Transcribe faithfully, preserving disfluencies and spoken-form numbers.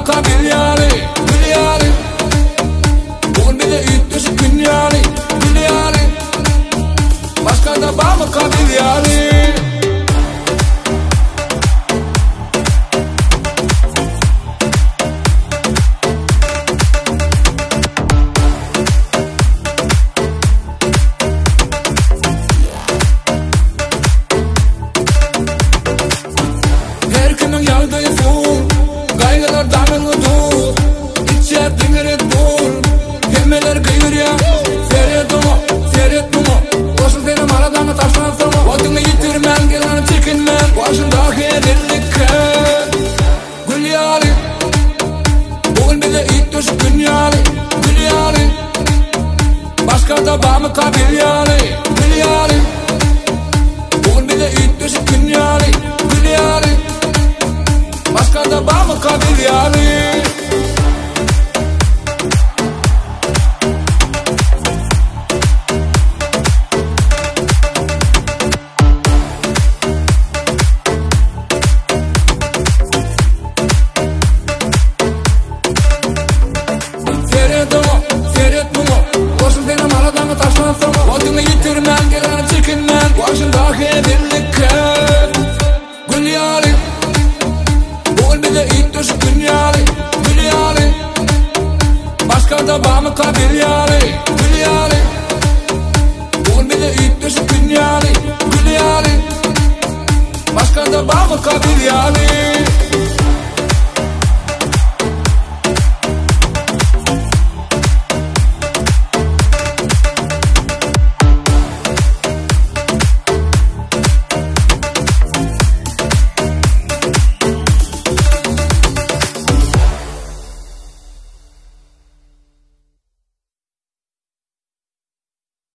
kabil yani, gül yani. Bugün bir de üyüt düşük gün yani, gül yani. Başka da var mı kabil yani? Her kimin yağdığı full, gaygılar damını dur. İçer dingiri dur, kelimeler kıyır ya. Feryat mu, feryat mu? Koşun benim aradan taşlansın mı? Odunu yitirmem, geleni çekinmem. Başındaki edillik gül yani. Bugün bir de ilk düşük gün yani, gül yani. Başka da var mı kabil yani, gül yani. Bugün bir de ilk düşük gün yani, gül yani. Başka da var mı kabil yani? Feryat mu, feryat mu? Koşun benim aradan taşlansın mı? Odunu yitirmem, geleni çekinmem. Başındaki edillik gül yani. Bugün bir de ilk düşük gün yani, gül yani. Başka da var mı kabil yani, gül yani. Bugün bir de ilk düşük gün yani, gül yani. Başka da var mı kabil yani?